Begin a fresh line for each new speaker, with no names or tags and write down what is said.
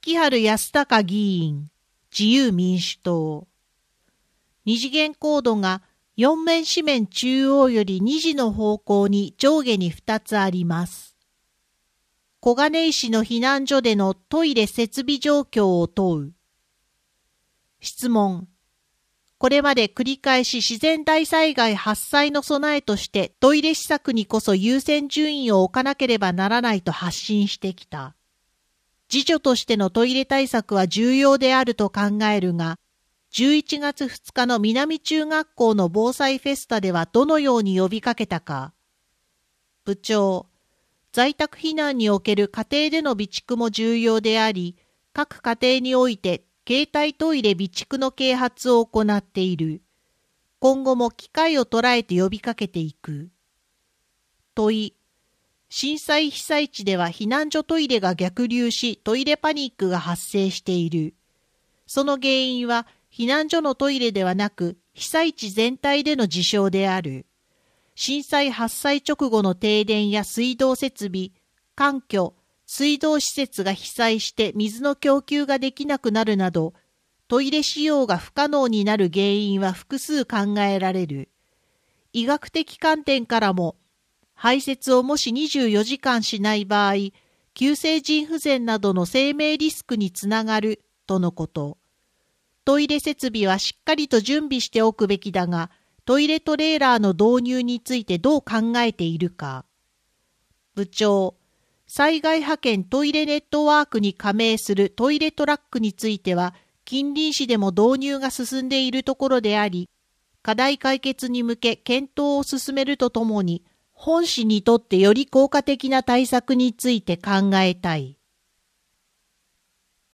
月春康隆議員、自由民主党。二次元コードが4面四面中央より2時の方向に上下に2つあります。小金井市の避難所でのトイレ設備状況を問う。質問。これまで繰り返し自然大災害発災の備えとしてトイレ施策にこそ優先順位を置かなければならないと発信してきた。自助としてのトイレ対策は重要であると考えるが、11月2日の南中学校の防災フェスタではどのように呼びかけたか。部長、在宅避難における家庭での備蓄も重要であり、各家庭において携帯トイレ備蓄の啓発を行っている。今後も機会を捉えて呼びかけていく。問い。震災被災地では避難所トイレが逆流しトイレパニックが発生している。その原因は避難所のトイレではなく被災地全体での事象である。震災発災直後の停電や水道設備、環境、水道施設が被災して水の供給ができなくなるなど、トイレ使用が不可能になる原因は複数考えられる。医学的観点からも、排泄をもし24時間しない場合、急性腎不全などの生命リスクにつながるとのこと。トイレ設備はしっかりと準備しておくべきだが、トイレトレーラーの導入についてどう考えているか。部長、災害派遣トイレネットワークに加盟するトイレトラックについては、近隣市でも導入が進んでいるところであり、課題解決に向け検討を進めるとともに、本市にとってより効果的な対策について考えたい。